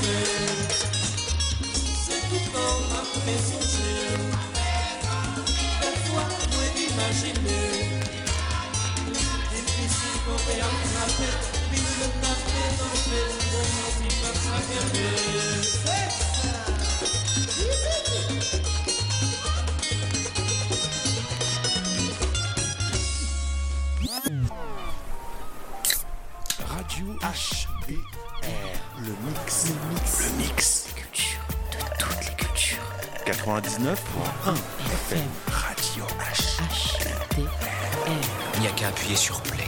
Radio HBR, le mix des cultures, de toutes les cultures. 99.1 FM, Radio HBR. Il n'y a qu'à appuyer sur play.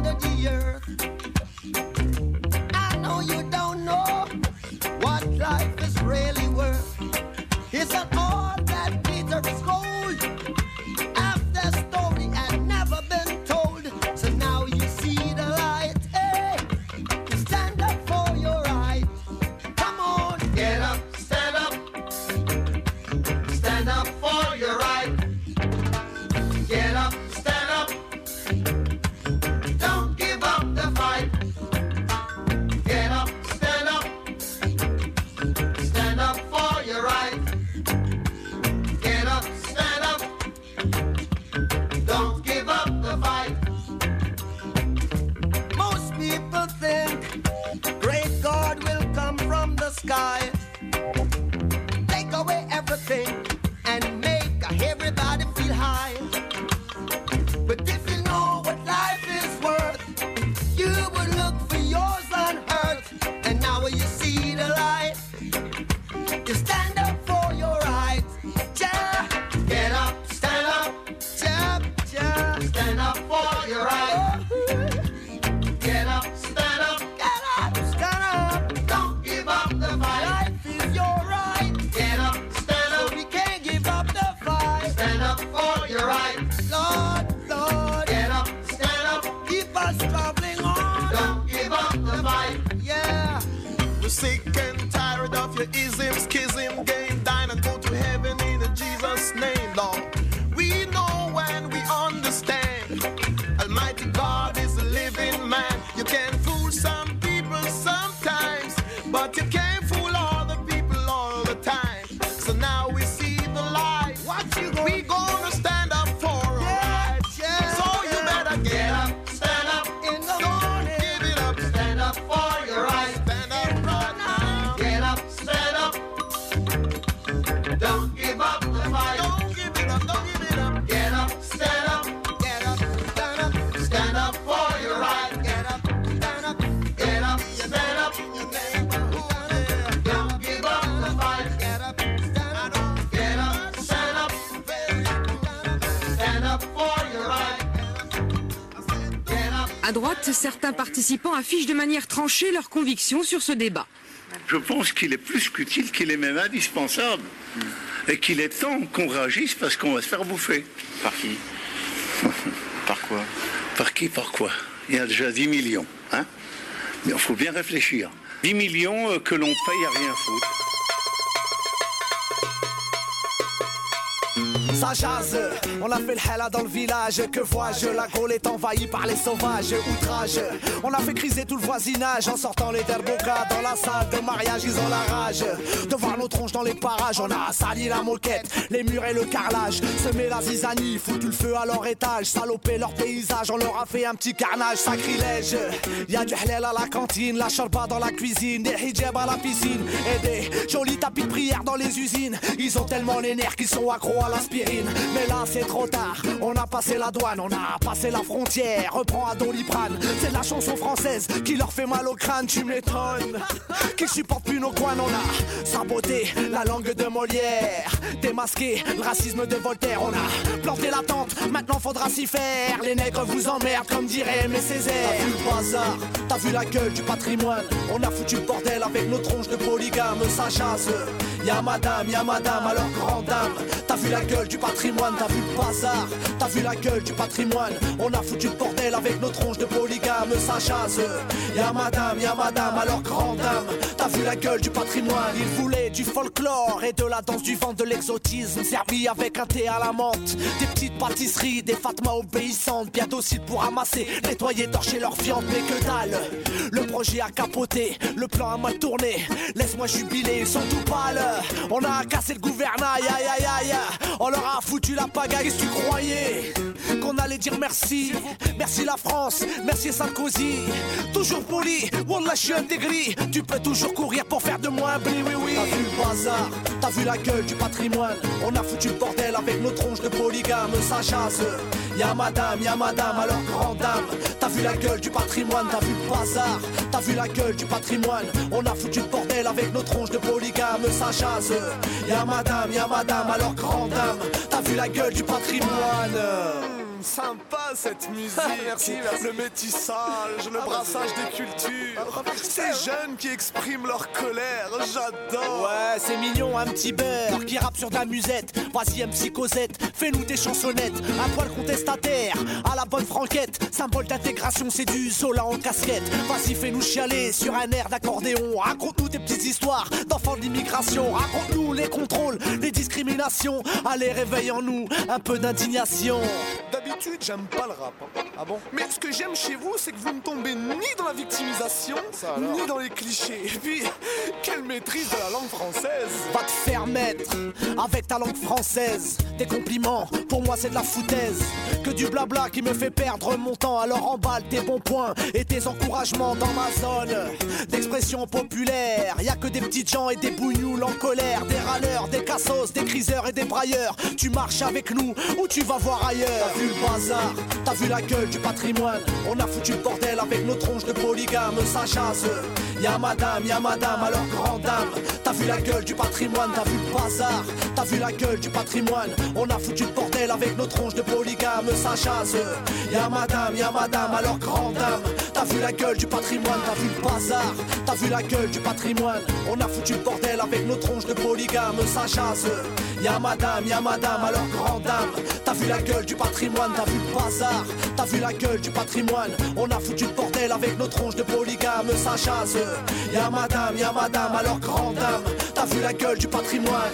Life You're sick and tired of your ism, schism, game, dine and go to heaven in Jesus' name, Lord. We know and we understand. Almighty God is a living man. You can fool some people sometimes, but you can't fool all the people all the time. So now we see the light. We gonna stand up for our rights. Yeah. So you better get up, stand up in the morning. Give it up, stand up for your rights. Stand up right now. Get up, stand up. Don't give up the fight. Don't give it up, don't give it up. Get up, stand up. Get up, stand up. Stand up for your rights. Get up, stand up. Get up, stand up. Don't give up the fight. Get up, stand up. Get up, stand up. Stand up for your rights. Get up. À droite, certains participants affichent de manière tranchée leurs convictions sur ce débat. Je pense qu'il est plus qu'utile, qu'il est même indispensable. Et qu'il est temps qu'on réagisse parce qu'on va se faire bouffer. Par qui? Par quoi? Par qui, par quoi? Il y a déjà 10 millions. Hein, mais il faut bien réfléchir. 10 millions que l'on paye à rien foutre. Ça jase, on a fait le hella dans le village. Que vois-je, la Gaule est envahie par les sauvages. Outrage, on a fait criser tout le voisinage. En sortant les derbokas dans la salle de mariage, ils ont la rage de voir nos tronches dans les parages. On a sali la moquette, les murs et le carrelage. Semé la zizanie, foutu le feu à leur étage. Salopé leur paysage, on leur a fait un petit carnage. Sacrilège, y'a du halal à la cantine, la shorba dans la cuisine, des hijabs à la piscine et des jolis tapis de prière dans les usines. Ils ont tellement les nerfs qu'ils sont accros à l'aspirine. Mais là c'est trop tard, on a passé la douane, on a passé la frontière, reprends à Doliprane. C'est de la chanson française qui leur fait mal au crâne, tu m'étonnes. Qu'ils supportent plus nos coins, on a saboté la langue de Molière, démasqué le racisme de Voltaire. On a planté la tente, maintenant faudra s'y faire. Les nègres vous emmerdent comme dirait Aimé Césaire. T'as vu le bazar, t'as vu la gueule du patrimoine. On a foutu le bordel avec nos tronches de polygames, ça chasse. Y'a madame, alors grande dame. T'as vu la gueule du patrimoine, t'as vu le bazar, t'as vu la gueule du patrimoine. On a foutu le bordel avec nos tronches de polygames, ça chasse. Y'a madame, alors grande dame. T'as vu la gueule du patrimoine. Il voulait du folklore et de la danse du vent, de l'exotisme servi avec un thé à la menthe. Des petites pâtisseries, des fatmas obéissantes, bien dociles pour ramasser, nettoyer, torcher leur viande. Mais que dalle, le projet a capoté, le plan a mal tourné. Laisse-moi jubiler, ils sont tout pâles. On a cassé le gouvernail, aïe aïe aïe. On leur a foutu la pagaille, qu'est-ce que tu croyais qu'on allait dire merci? Merci la France, merci Sarkozy. Toujours poli, wallah je suis intégré. Tu peux toujours courir pour faire de moi un blé, oui oui. T'as vu le bazar, t'as vu la gueule du patrimoine. On a foutu le bordel avec nos tronches de polygames, ça chasse. Y'a madame, alors grande dame. T'as vu la gueule du patrimoine, t'as vu le bazar, t'as vu la gueule du patrimoine. On a foutu le bordel avec nos tronches de polygames, ça chasse. Y'a madame, alors grande dame. T'as vu la gueule du patrimoine. Sympa cette musique. Merci. Le métissage, le brassage des cultures. Ces jeunes qui expriment leur colère, j'adore. Ouais, c'est mignon, un petit beurre qui rappe sur de la musette. Vas-y, MC Cosette, fais-nous des chansonnettes. Un poil contestataire, à la bonne franquette. Symbole d'intégration, c'est du Zola en casquette. Vas-y, fais-nous chialer sur un air d'accordéon. Raconte-nous des petites histoires d'enfants de l'immigration. Raconte-nous les contrôles, les discriminations. Allez, réveille en nous un peu d'indignation. D'habitude, j'aime pas le rap. Hein. Ah bon? Mais ce que j'aime chez vous, c'est que vous ne tombez ni dans la victimisation, ni dans les clichés. Et puis, quelle maîtrise de la langue française. Va te faire mettre avec ta langue française. Tes compliments, pour moi c'est de la foutaise. Que du blabla qui me fait perdre mon temps. Alors emballe tes bons points et tes encouragements dans ma zone d'expression populaire. Y'a que des petites gens et des bougnoules en colère. Des râleurs, des cassos, des criseurs et des brailleurs. Tu marches avec nous ou tu vas voir ailleurs. T'as vu le bazar, t'as vu la gueule du patrimoine. On a foutu le bordel avec nos tronches de polygames, ça chasse. Y'a madame, alors grande dame. T'as vu la gueule du patrimoine, t'as vu le bazar, t'as vu la gueule du patrimoine. On a foutu le bordel avec nos tronches de polygames, ça chasse. Y'a madame, alors grande dame. T'as vu la gueule du patrimoine, t'as vu le bazar, t'as vu la gueule du patrimoine. On a foutu le bordel avec nos tronches de polygames, ça chasse. Y'a madame, alors grande dame. T'as vu la gueule du patrimoine, t'as vu le bazar, t'as vu la gueule du patrimoine. On a foutu le bordel avec nos tronches de polygames, ça chasse. Y'a madame, alors grande dame, t'as vu la gueule du patrimoine.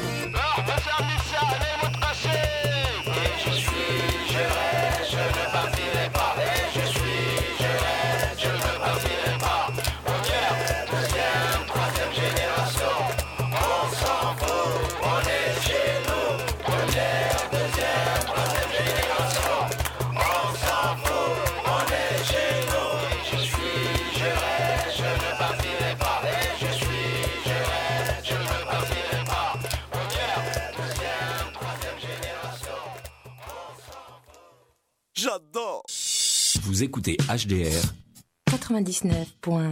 J'adore. Vous écoutez HDR 99.1.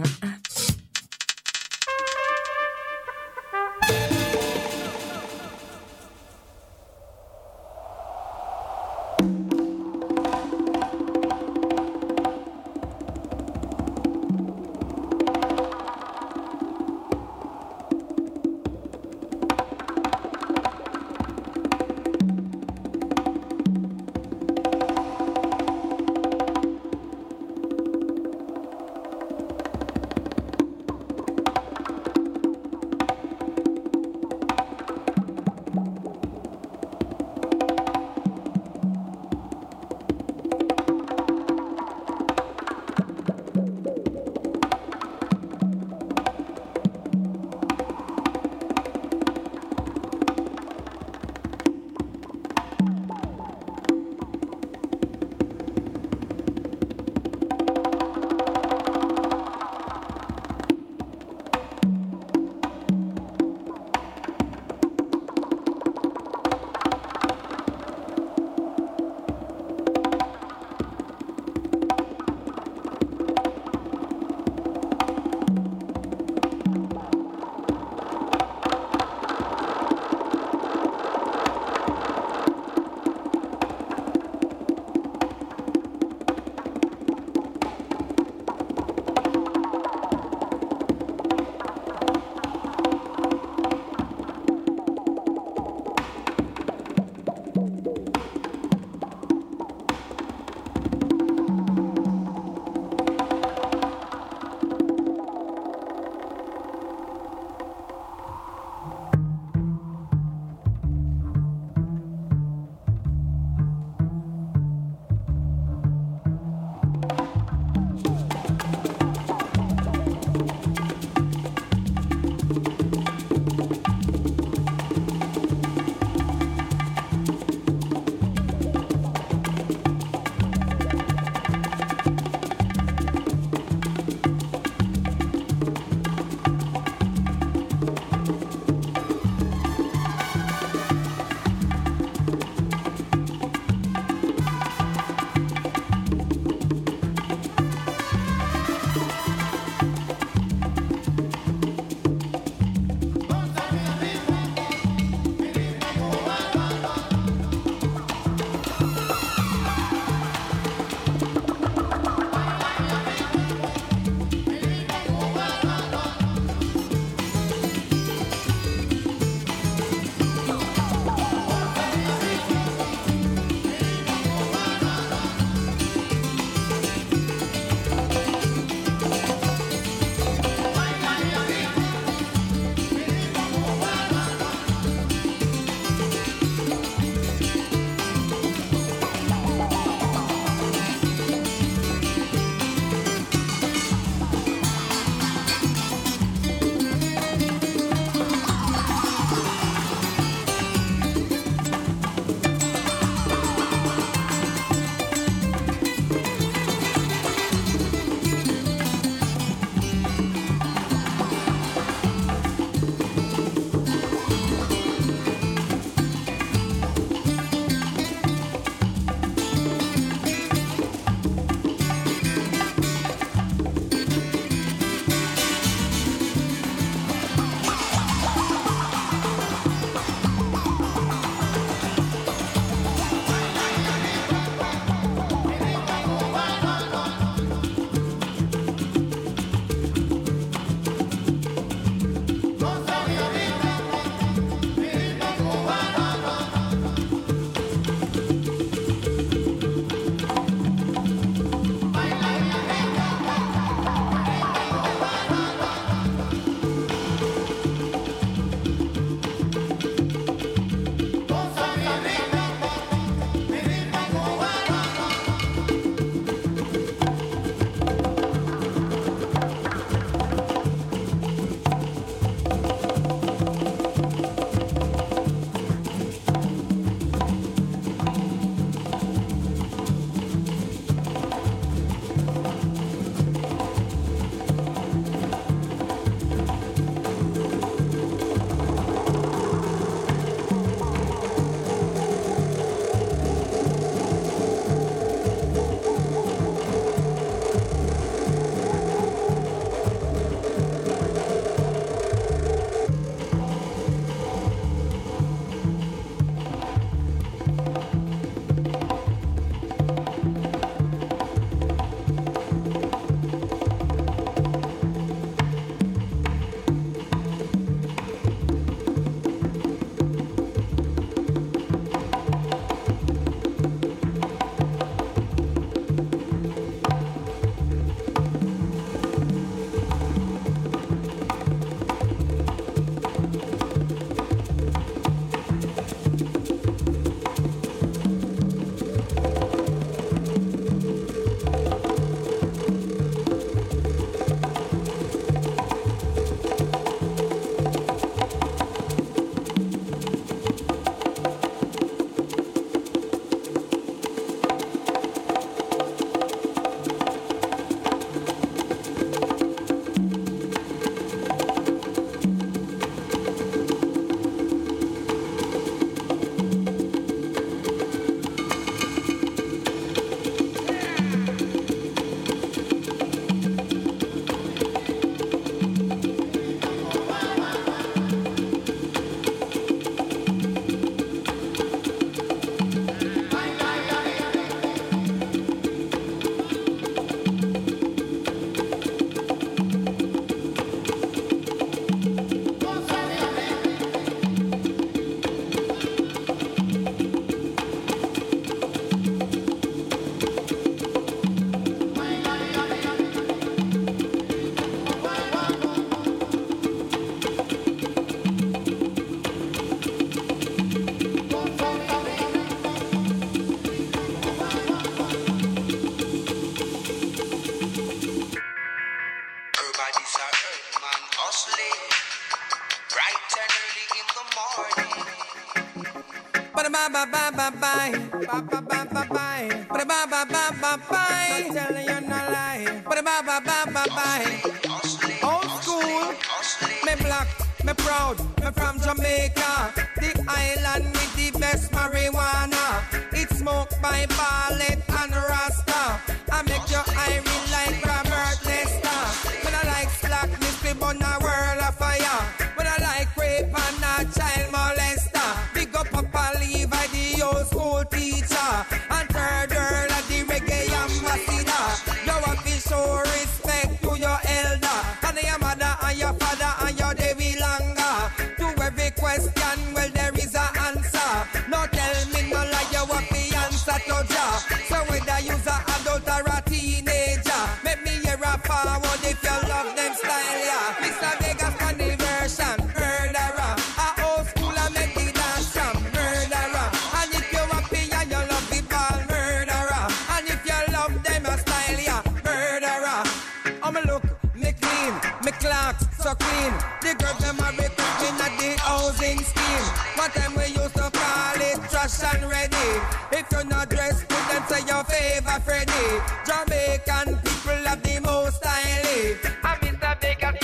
bright and early in the morning. Ba ba ba ba ba bye, ba ba ba ba bye, ba ba ba ba ba bye. I'm telling you no lie. Ba ba ba ba ba bye. Old school, me black, me proud, me from Jamaica, the island with the best marijuana. It's smoked by Ballet and Rasta. I make your iron like Robert Nesta. When I like slackness, we burn a world of fire. When I like rape and a child molester. Big up Papa Levi, the old school teacher. And third girl at the reggae ambassador. You have to show respect to your elder. And your mother and your father and your Devi Langa. To every question, well there is an answer. No tell me no lie, you have the answer to ja. So whether you're an adult or a teenager, make me hear a forward if you love them style, yeah. Mr. Vegas on the version, murderer. A old school and make the dance from murderer. And if you happy and you love the ball, murderer. And if you love them a style, yeah, murderer. I'm a look, me clean, me clocks so clean. The girls them are recruiting at the housing scheme. One time we used to call it trash and ready. If you're not dressed good, then say your favor Freddy. Jamaican people have the most stylish. I'm Mr. Vegas.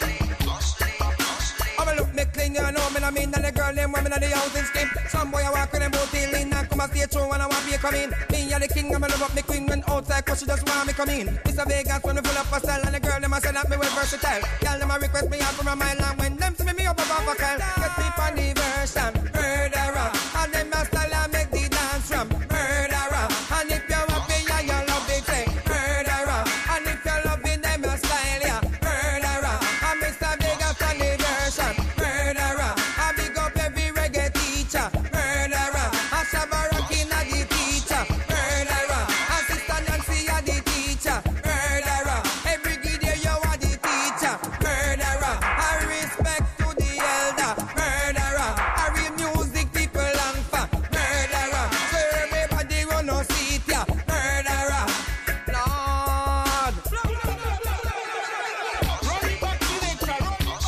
I'm a look, me clean, you know me I mean. And the girl them women at the housing scheme. Some boy I walk with them both till in and come and stay true and I want me come in. Me and the king, I'm a love up me queen when outside cause she just want me come in. Mr. Vegas when me full up a style and the girl them I say that me well versatile. Girl them I request me out from a mile and when them see me up above a call. Get me on the version, murderer. And them a style and make the dance from murderer. And if you're happy and you love it, say murderer. And if you're loving them a style, yeah, murderer. And Mr. Vegas on the version, murderer. I big up every reggae teacher, murderer. And Shabba Rockin' a the teacher, murderer. And Sister Nancy a the teacher, murderer. Every Gideon you are the teacher, murderer. I respect to the elder, murderer. I real music people long for, murderer. So everybody run no seat, yeah, murderer. Lord. Running back to nature, running back.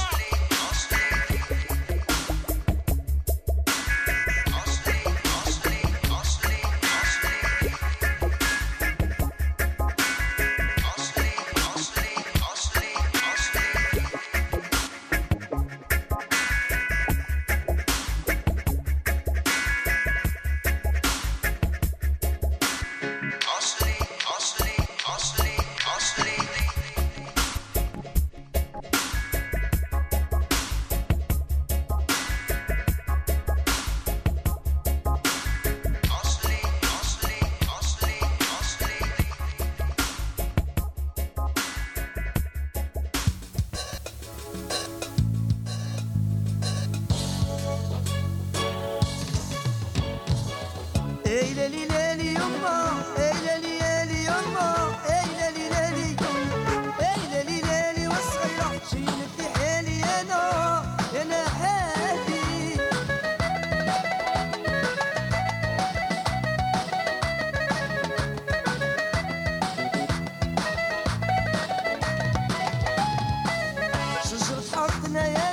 Hey leli leli yumma, hey leli leli yumma, hey leli leli, hey leli leli والصغيرة شيلت لي حالي أنا حالي. شجرة حارتنا يا